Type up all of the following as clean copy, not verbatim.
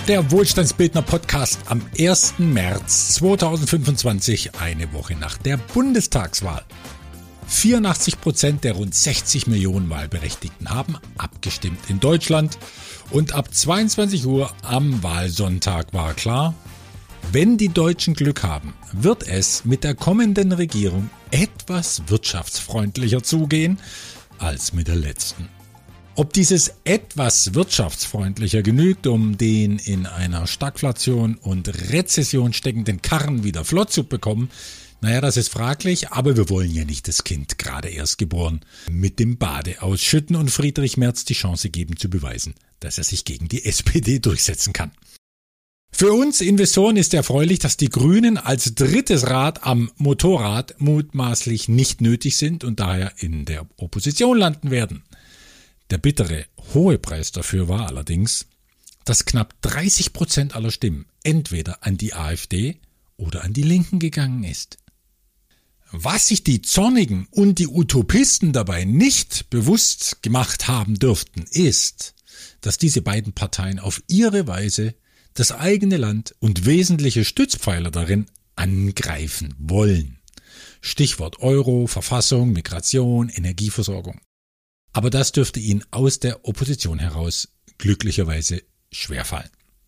Der Wohlstandsbildner-Podcast am 1. März 2025, eine Woche nach der Bundestagswahl. 84% der rund 60 Millionen Wahlberechtigten haben abgestimmt in Deutschland und ab 22 Uhr am Wahlsonntag war klar, wenn die Deutschen Glück haben, wird es mit der kommenden Regierung etwas wirtschaftsfreundlicher zugehen als mit der letzten. Ob dieses etwas wirtschaftsfreundlicher genügt, um den in einer Stagflation und Rezession steckenden Karren wieder flott zu bekommen, naja, das ist fraglich, aber wir wollen ja nicht das Kind, gerade erst geboren, mit dem Bade ausschütten und Friedrich Merz die Chance geben zu beweisen, dass er sich gegen die SPD durchsetzen kann. Für uns Investoren ist erfreulich, dass die Grünen als drittes Rad am Motorrad mutmaßlich nicht nötig sind und daher in der Opposition landen werden. Der bittere, hohe Preis dafür war allerdings, dass knapp 30% aller Stimmen entweder an die AfD oder an die Linken gegangen ist. Was sich die Zornigen und die Utopisten dabei nicht bewusst gemacht haben dürften, ist, dass diese beiden Parteien auf ihre Weise das eigene Land und wesentliche Stützpfeiler darin angreifen wollen. Stichwort Euro, Verfassung, Migration, Energieversorgung. Aber das dürfte ihnen aus der Opposition heraus glücklicherweise schwerfallen.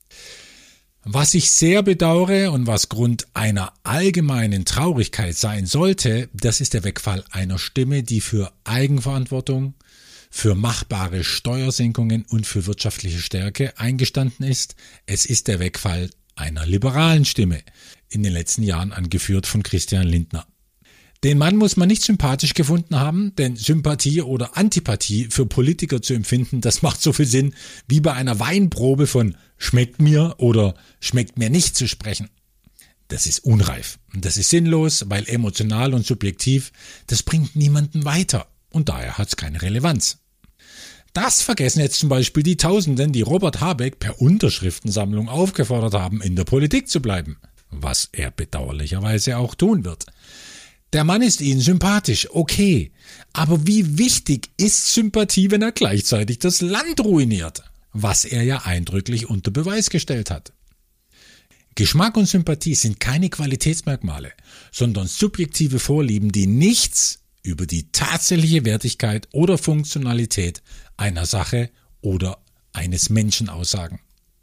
Was ich sehr bedauere und was Grund einer allgemeinen Traurigkeit sein sollte, das ist der Wegfall einer Stimme, die für Eigenverantwortung, für machbare Steuersenkungen und für wirtschaftliche Stärke eingestanden ist. Es ist der Wegfall einer liberalen Stimme, in den letzten Jahren angeführt von Christian Lindner. Den Mann muss man nicht sympathisch gefunden haben, denn Sympathie oder Antipathie für Politiker zu empfinden, das macht so viel Sinn, wie bei einer Weinprobe von schmeckt mir oder schmeckt mir nicht zu sprechen. Das ist unreif und das ist sinnlos, weil emotional und subjektiv, das bringt niemanden weiter und daher hat es keine Relevanz. Das vergessen jetzt zum Beispiel die Tausenden, die Robert Habeck per Unterschriftensammlung aufgefordert haben, in der Politik zu bleiben, was er bedauerlicherweise auch tun wird. Der Mann ist Ihnen sympathisch, okay, aber wie wichtig ist Sympathie, wenn er gleichzeitig das Land ruiniert, was er ja eindrücklich unter Beweis gestellt hat. Geschmack und Sympathie sind keine Qualitätsmerkmale, sondern subjektive Vorlieben, die nichts über die tatsächliche Wertigkeit oder Funktionalität einer Sache oder eines Menschen aussagen.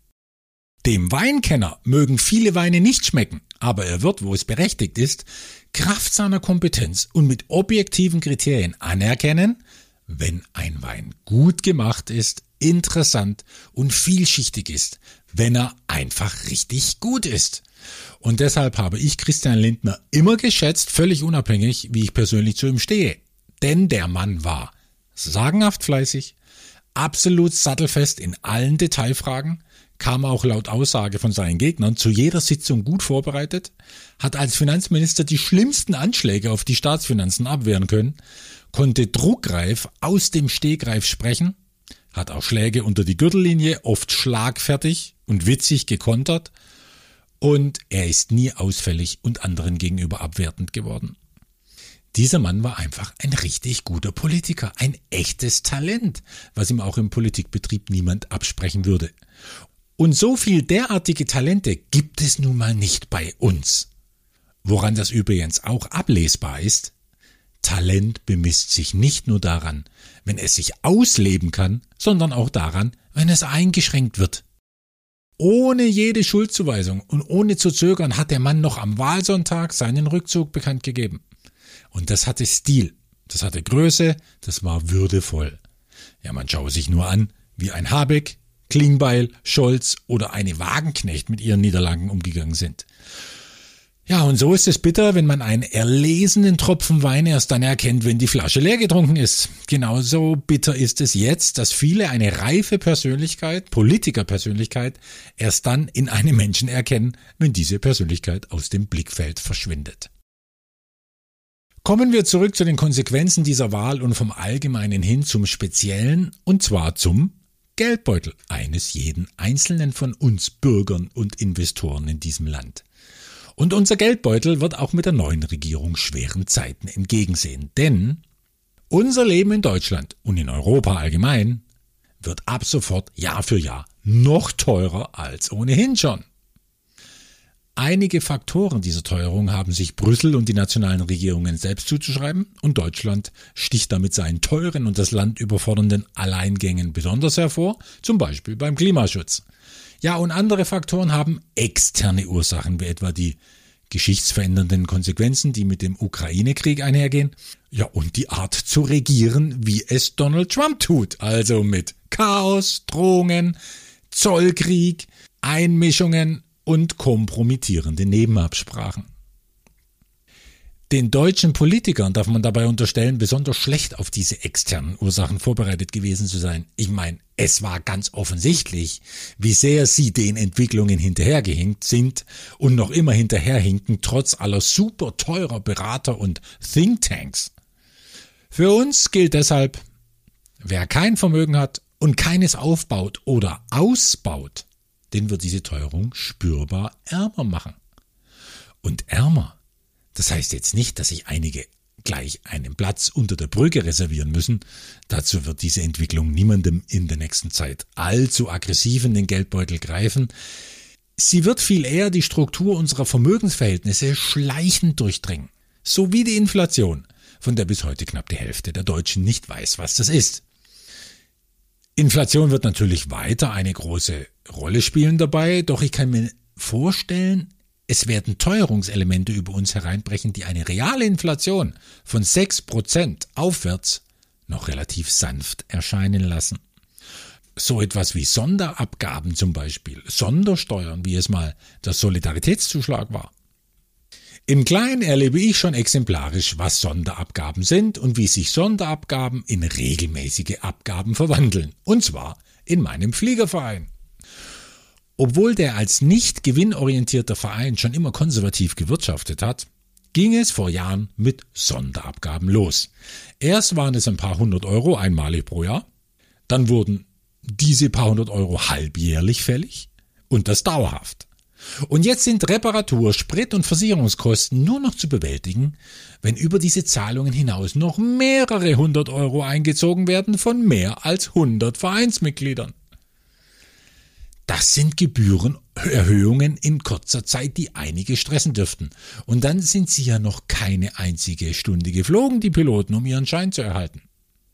Dem Weinkenner mögen viele Weine nicht schmecken, aber er wird, wo es berechtigt ist, Kraft seiner Kompetenz und mit objektiven Kriterien anerkennen, wenn ein Wein gut gemacht ist, interessant und vielschichtig ist, wenn er einfach richtig gut ist. Und deshalb habe ich Christian Lindner immer geschätzt, völlig unabhängig, wie ich persönlich zu ihm stehe. Denn der Mann war sagenhaft fleißig, absolut sattelfest in allen Detailfragen, kam auch laut Aussage von seinen Gegnern zu jeder Sitzung gut vorbereitet, hat als Finanzminister die schlimmsten Anschläge auf die Staatsfinanzen abwehren können, konnte druckreif aus dem Stegreif sprechen, hat auch Schläge unter die Gürtellinie oft schlagfertig und witzig gekontert und er ist nie ausfällig und anderen gegenüber abwertend geworden. Dieser Mann war einfach ein richtig guter Politiker, ein echtes Talent, was ihm auch im Politikbetrieb niemand absprechen würde. Und so viel derartige Talente gibt es nun mal nicht bei uns. Woran das übrigens auch ablesbar ist, Talent bemisst sich nicht nur daran, wenn es sich ausleben kann, sondern auch daran, wenn es eingeschränkt wird. Ohne jede Schuldzuweisung und ohne zu zögern hat der Mann noch am Wahlsonntag seinen Rückzug bekannt gegeben. Und das hatte Stil, das hatte Größe, das war würdevoll. Ja, man schaue sich nur an, wie ein Habeck, Klingbeil, Scholz oder eine Wagenknecht mit ihren Niederlagen umgegangen sind. Ja, und so ist es bitter, wenn man einen erlesenen Tropfen Wein erst dann erkennt, wenn die Flasche leer getrunken ist. Genauso bitter ist es jetzt, dass viele eine reife Persönlichkeit, Politikerpersönlichkeit, erst dann in einem Menschen erkennen, wenn diese Persönlichkeit aus dem Blickfeld verschwindet. Kommen wir zurück zu den Konsequenzen dieser Wahl und vom Allgemeinen hin zum Speziellen, und zwar zum Geldbeutel eines jeden Einzelnen von uns Bürgern und Investoren in diesem Land. Und unser Geldbeutel wird auch mit der neuen Regierung schweren Zeiten entgegensehen, denn unser Leben in Deutschland und in Europa allgemein wird ab sofort Jahr für Jahr noch teurer als ohnehin schon. Einige Faktoren dieser Teuerung haben sich Brüssel und die nationalen Regierungen selbst zuzuschreiben und Deutschland sticht damit seinen teuren und das Land überfordernden Alleingängen besonders hervor, zum Beispiel beim Klimaschutz. Ja, und andere Faktoren haben externe Ursachen, wie etwa die geschichtsverändernden Konsequenzen, die mit dem Ukraine-Krieg einhergehen. Ja, und die Art zu regieren, wie es Donald Trump tut, also mit Chaos, Drohungen, Zollkrieg, Einmischungen und kompromittierende Nebenabsprachen. Den deutschen Politikern darf man dabei unterstellen, besonders schlecht auf diese externen Ursachen vorbereitet gewesen zu sein. Ich meine, es war ganz offensichtlich, wie sehr sie den Entwicklungen hinterhergehinkt sind und noch immer hinterherhinken, trotz aller super teurer Berater und Thinktanks. Für uns gilt deshalb, wer kein Vermögen hat und keines aufbaut oder ausbaut, den wird diese Teuerung spürbar ärmer machen. Und ärmer, das heißt jetzt nicht, dass sich einige gleich einen Platz unter der Brücke reservieren müssen. Dazu wird diese Entwicklung niemandem in der nächsten Zeit allzu aggressiv in den Geldbeutel greifen. Sie wird viel eher die Struktur unserer Vermögensverhältnisse schleichend durchdringen. So wie die Inflation, von der bis heute knapp die Hälfte der Deutschen nicht weiß, was das ist. Inflation wird natürlich weiter eine große Rolle spielen dabei, doch ich kann mir vorstellen, es werden Teuerungselemente über uns hereinbrechen, die eine reale Inflation von 6% aufwärts noch relativ sanft erscheinen lassen. So etwas wie Sonderabgaben zum Beispiel, Sondersteuern, wie es mal der Solidaritätszuschlag war. Im Kleinen erlebe ich schon exemplarisch, was Sonderabgaben sind und wie sich Sonderabgaben in regelmäßige Abgaben verwandeln. Und zwar in meinem Fliegerverein. Obwohl der als nicht gewinnorientierter Verein schon immer konservativ gewirtschaftet hat, ging es vor Jahren mit Sonderabgaben los. Erst waren es ein paar 100 Euro einmalig pro Jahr, dann wurden diese paar 100 Euro halbjährlich fällig und das dauerhaft. Und jetzt sind Reparatur-, Sprit- und Versicherungskosten nur noch zu bewältigen, wenn über diese Zahlungen hinaus noch mehrere 100 Euro eingezogen werden von mehr als 100 Vereinsmitgliedern. Das sind Gebührenerhöhungen in kurzer Zeit, die einige stressen dürften. Und dann sind sie ja noch keine einzige Stunde geflogen, die Piloten, um ihren Schein zu erhalten.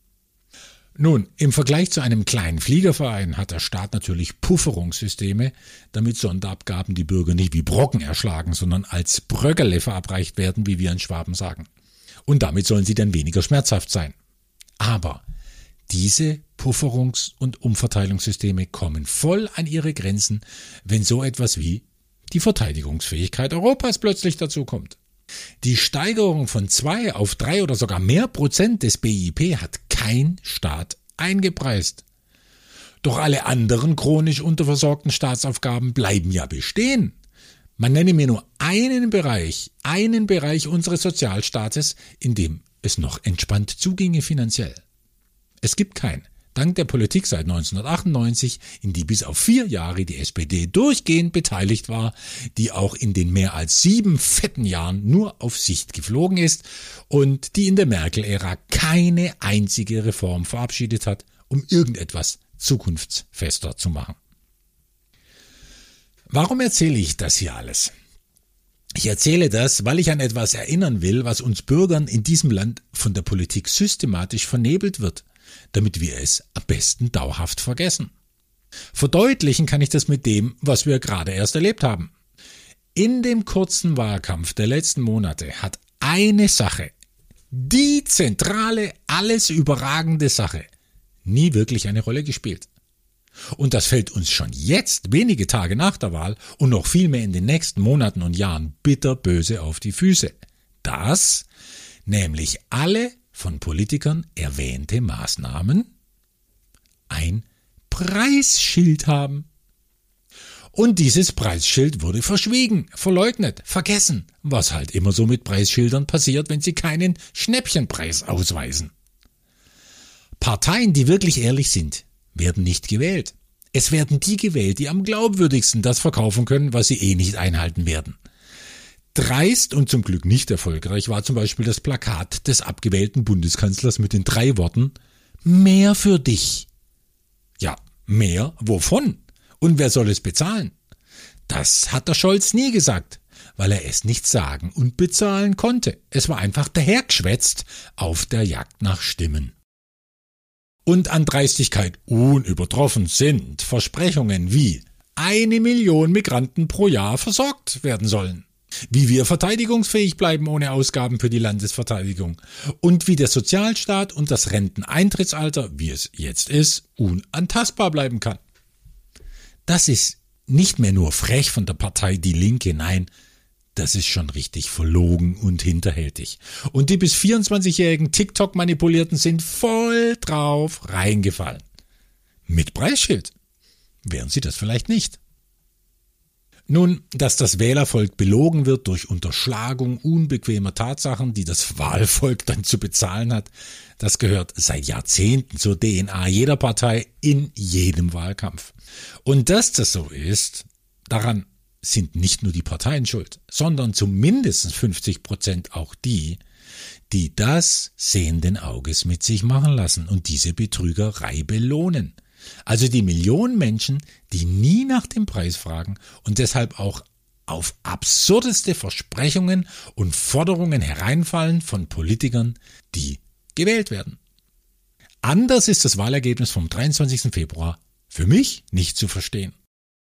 Nun, im Vergleich zu einem kleinen Fliegerverein hat der Staat natürlich Pufferungssysteme, damit Sonderabgaben die Bürger nicht wie Brocken erschlagen, sondern als Bröckerle verabreicht werden, wie wir in Schwaben sagen. Und damit sollen sie dann weniger schmerzhaft sein. Aber diese Pufferungs- und Umverteilungssysteme kommen voll an ihre Grenzen, wenn so etwas wie die Verteidigungsfähigkeit Europas plötzlich dazukommt. Die Steigerung von 2 auf 3 oder sogar mehr Prozent des BIP hat kein Staat eingepreist. Doch alle anderen chronisch unterversorgten Staatsaufgaben bleiben ja bestehen. Man nenne mir nur einen Bereich unseres Sozialstaates, in dem es noch entspannt zuginge finanziell. Es gibt keinen. Dank der Politik seit 1998, in die bis auf 4 Jahre die SPD durchgehend beteiligt war, die auch in den mehr als 7 fetten Jahren nur auf Sicht geflogen ist und die in der Merkel-Ära keine einzige Reform verabschiedet hat, um irgendetwas zukunftsfester zu machen. Warum erzähle ich das hier alles? Ich erzähle das, weil ich an etwas erinnern will, was uns Bürgern in diesem Land von der Politik systematisch vernebelt wird, damit wir es am besten dauerhaft vergessen. Verdeutlichen kann ich das mit dem, was wir gerade erst erlebt haben. In dem kurzen Wahlkampf der letzten Monate hat eine Sache, die zentrale, alles überragende Sache, nie wirklich eine Rolle gespielt. Und das fällt uns schon jetzt, wenige Tage nach der Wahl und noch viel mehr in den nächsten Monaten und Jahren bitterböse auf die Füße. Dass nämlich alle von Politikern erwähnte Maßnahmen ein Preisschild haben. Und dieses Preisschild wurde verschwiegen, verleugnet, vergessen, was halt immer so mit Preisschildern passiert, wenn sie keinen Schnäppchenpreis ausweisen. Parteien, die wirklich ehrlich sind, werden nicht gewählt. Es werden die gewählt, die am glaubwürdigsten das verkaufen können, was sie nicht einhalten werden. Dreist und zum Glück nicht erfolgreich war zum Beispiel das Plakat des abgewählten Bundeskanzlers mit den 3 Worten: Mehr für dich. Ja, Mehr wovon? Und wer soll es bezahlen? Das hat der Scholz nie gesagt, weil er es nicht sagen und bezahlen konnte. Es war einfach dahergeschwätzt auf der Jagd nach Stimmen. Und an Dreistigkeit unübertroffen sind Versprechungen wie 1 Million Migranten pro Jahr versorgt werden sollen, wie wir verteidigungsfähig bleiben ohne Ausgaben für die Landesverteidigung und wie der Sozialstaat und das Renteneintrittsalter, wie es jetzt ist, unantastbar bleiben kann. Das ist nicht mehr nur frech von der Partei Die Linke, nein, das ist schon richtig verlogen und hinterhältig. Und die bis 24-jährigen TikTok-Manipulierten sind voll drauf reingefallen. Mit Preisschild. Wären sie das vielleicht nicht? Nun, dass das Wählervolk belogen wird durch Unterschlagung unbequemer Tatsachen, die das Wahlvolk dann zu bezahlen hat, das gehört seit Jahrzehnten zur DNA jeder Partei in jedem Wahlkampf. Und dass das so ist, daran sind nicht nur die Parteien schuld, sondern zumindest 50% auch die das sehenden Auges mit sich machen lassen und diese Betrügerei belohnen. Also die Millionen Menschen, die nie nach dem Preis fragen und deshalb auch auf absurdeste Versprechungen und Forderungen hereinfallen von Politikern, die gewählt werden. Anders ist das Wahlergebnis vom 23. Februar für mich nicht zu verstehen.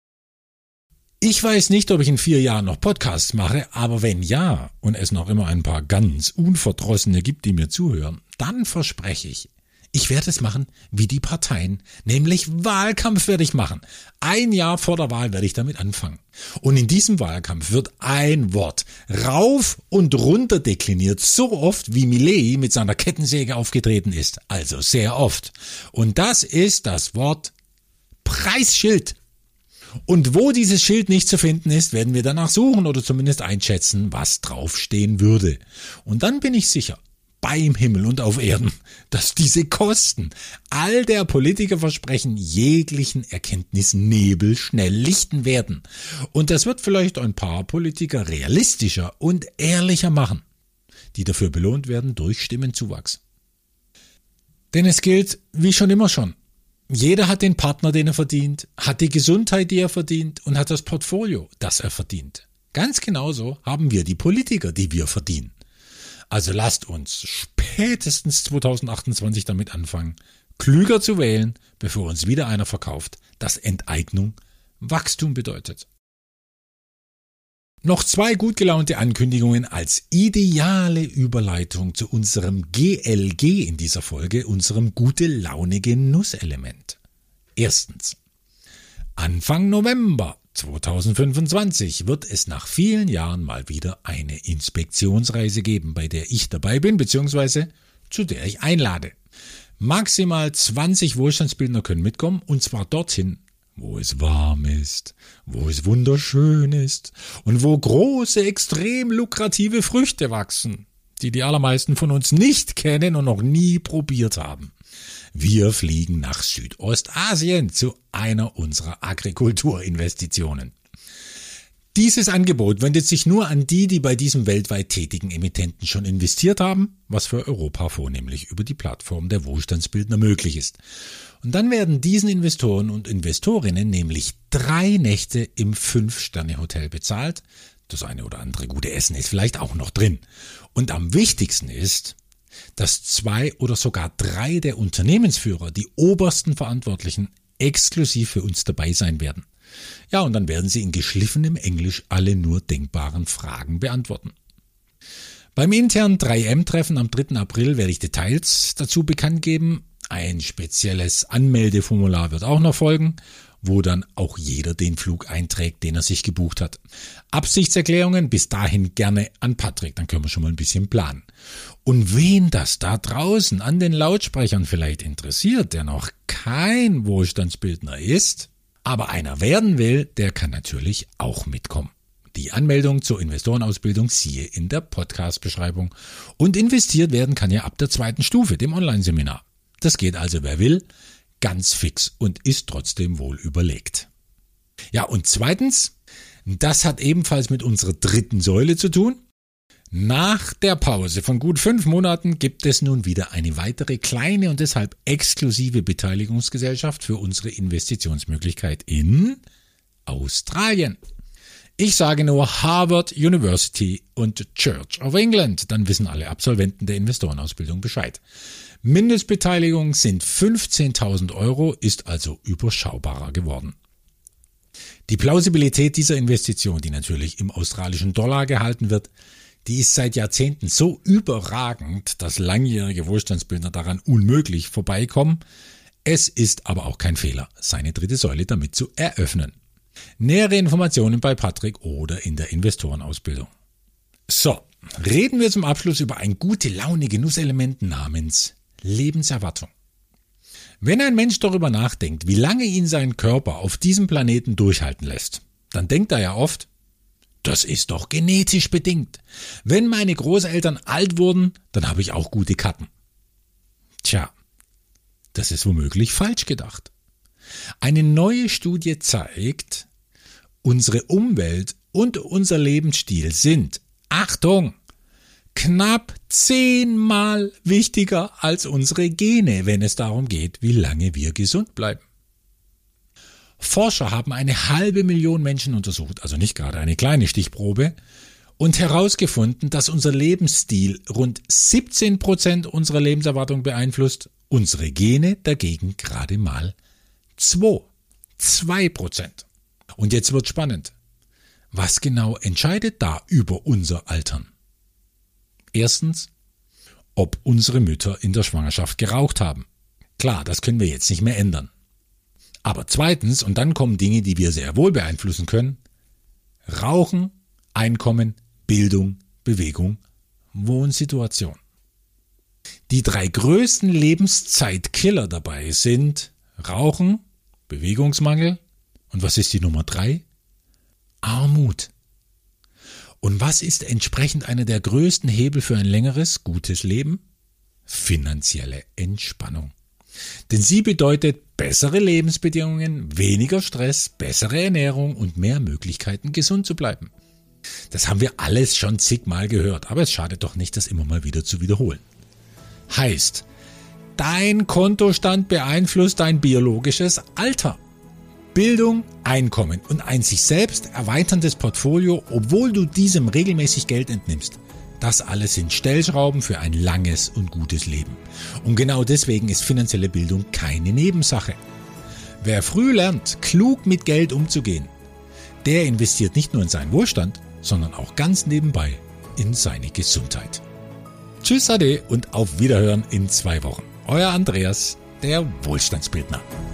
Ich weiß nicht, ob ich in 4 Jahren noch Podcasts mache, aber wenn ja und es noch immer ein paar ganz Unverdrossene gibt, die mir zuhören, dann verspreche ich werde es machen wie die Parteien, nämlich Wahlkampf werde ich machen. 1 Jahr vor der Wahl werde ich damit anfangen. Und in diesem Wahlkampf wird ein Wort rauf und runter dekliniert, so oft wie Milei mit seiner Kettensäge aufgetreten ist, also sehr oft. Und das ist das Wort Preisschild. Und wo dieses Schild nicht zu finden ist, werden wir danach suchen oder zumindest einschätzen, was draufstehen würde. Und dann bin ich sicher, beim Himmel und auf Erden, dass diese Kosten all der Politikerversprechen jeglichen Erkenntnisnebel schnell lichten werden. Und das wird vielleicht ein paar Politiker realistischer und ehrlicher machen, die dafür belohnt werden durch Stimmenzuwachs. Denn es gilt, wie schon immer schon, jeder hat den Partner, den er verdient, hat die Gesundheit, die er verdient und hat das Portfolio, das er verdient. Ganz genauso haben wir die Politiker, die wir verdienen. Also lasst uns spätestens 2028 damit anfangen, klüger zu wählen, bevor uns wieder einer verkauft, dass Enteignung Wachstum bedeutet. Noch 2 gut gelaunte Ankündigungen als ideale Überleitung zu unserem GLG in dieser Folge, unserem Gute-Laune-Genusselement. Erstens. Anfang November 2025 wird es nach vielen Jahren mal wieder eine Inspektionsreise geben, bei der ich dabei bin, beziehungsweise zu der ich einlade. Maximal 20 Wohlstandsbildner können mitkommen, und zwar dorthin, wo es warm ist, wo es wunderschön ist und wo große, extrem lukrative Früchte wachsen, die allermeisten von uns nicht kennen und noch nie probiert haben. Wir fliegen nach Südostasien zu einer unserer Agrikulturinvestitionen. Dieses Angebot wendet sich nur an die bei diesem weltweit tätigen Emittenten schon investiert haben, was für Europa vornehmlich über die Plattform der Wohlstandsbildner möglich ist. Und dann werden diesen Investoren und Investorinnen nämlich 3 Nächte im 5-Sterne-Hotel bezahlt. Das eine oder andere gute Essen ist vielleicht auch noch drin. Und am wichtigsten ist, dass 2 oder sogar 3 der Unternehmensführer, die obersten Verantwortlichen, exklusiv für uns dabei sein werden. Ja, und dann werden sie in geschliffenem Englisch alle nur denkbaren Fragen beantworten. Beim internen 3M-Treffen am 3. April werde ich Details dazu bekannt geben. Ein spezielles Anmeldeformular wird auch noch folgen, wo dann auch jeder den Flug einträgt, den er sich gebucht hat. Absichtserklärungen bis dahin gerne an Patrick, dann können wir schon mal ein bisschen planen. Und wen das da draußen an den Lautsprechern vielleicht interessiert, der noch kein Wohlstandsbildner ist, aber einer werden will, der kann natürlich auch mitkommen. Die Anmeldung zur Investorenausbildung siehe in der Podcast-Beschreibung. Und investiert werden kann ja ab der 2. Stufe, dem Online-Seminar. Das geht also, wer will, ganz fix und ist trotzdem wohl überlegt. Ja, und zweitens, das hat ebenfalls mit unserer 3. Säule zu tun. Nach der Pause von gut 5 Monaten gibt es nun wieder eine weitere kleine und deshalb exklusive Beteiligungsgesellschaft für unsere Investitionsmöglichkeit in Australien. Ich sage nur Harvard University und Church of England, dann wissen alle Absolventen der Investorenausbildung Bescheid. Mindestbeteiligung sind 15.000 €, ist also überschaubarer geworden. Die Plausibilität dieser Investition, die natürlich im australischen Dollar gehalten wird, die ist seit Jahrzehnten so überragend, dass langjährige Wohlstandsbildner daran unmöglich vorbeikommen. Es ist aber auch kein Fehler, seine dritte Säule damit zu eröffnen. Nähere Informationen bei Patrick oder in der Investorenausbildung. So, reden wir zum Abschluss über ein gute Laune Genusselement namens Lebenserwartung. Wenn ein Mensch darüber nachdenkt, wie lange ihn sein Körper auf diesem Planeten durchhalten lässt, dann denkt er ja oft, das ist doch genetisch bedingt. Wenn meine Großeltern alt wurden, dann habe ich auch gute Karten. Tja, das ist womöglich falsch gedacht. Eine neue Studie zeigt, unsere Umwelt und unser Lebensstil sind, Achtung, knapp 10-mal wichtiger als unsere Gene, wenn es darum geht, wie lange wir gesund bleiben. Forscher haben 500.000 Menschen untersucht, also nicht gerade eine kleine Stichprobe, und herausgefunden, dass unser Lebensstil rund 17% unserer Lebenserwartung beeinflusst, unsere Gene dagegen gerade mal 2%. Und jetzt wird spannend. Was genau entscheidet da über unser Altern? Erstens, ob unsere Mütter in der Schwangerschaft geraucht haben. Klar, das können wir jetzt nicht mehr ändern. Aber zweitens, und dann kommen Dinge, die wir sehr wohl beeinflussen können: Rauchen, Einkommen, Bildung, Bewegung, Wohnsituation. Die 3 größten Lebenszeitkiller dabei sind Rauchen, Bewegungsmangel und was ist die Nummer 3? Armut. Und was ist entsprechend einer der größten Hebel für ein längeres, gutes Leben? Finanzielle Entspannung. Denn sie bedeutet bessere Lebensbedingungen, weniger Stress, bessere Ernährung und mehr Möglichkeiten, gesund zu bleiben. Das haben wir alles schon zigmal gehört, aber es schadet doch nicht, das immer mal wieder zu wiederholen. Heißt, dein Kontostand beeinflusst dein biologisches Alter. Bildung, Einkommen und ein sich selbst erweiterndes Portfolio, obwohl du diesem regelmäßig Geld entnimmst. Das alles sind Stellschrauben für ein langes und gutes Leben. Und genau deswegen ist finanzielle Bildung keine Nebensache. Wer früh lernt, klug mit Geld umzugehen, der investiert nicht nur in seinen Wohlstand, sondern auch ganz nebenbei in seine Gesundheit. Tschüss, ade und auf Wiederhören in 2 Wochen. Euer Andreas, der Wohlstandsbildner.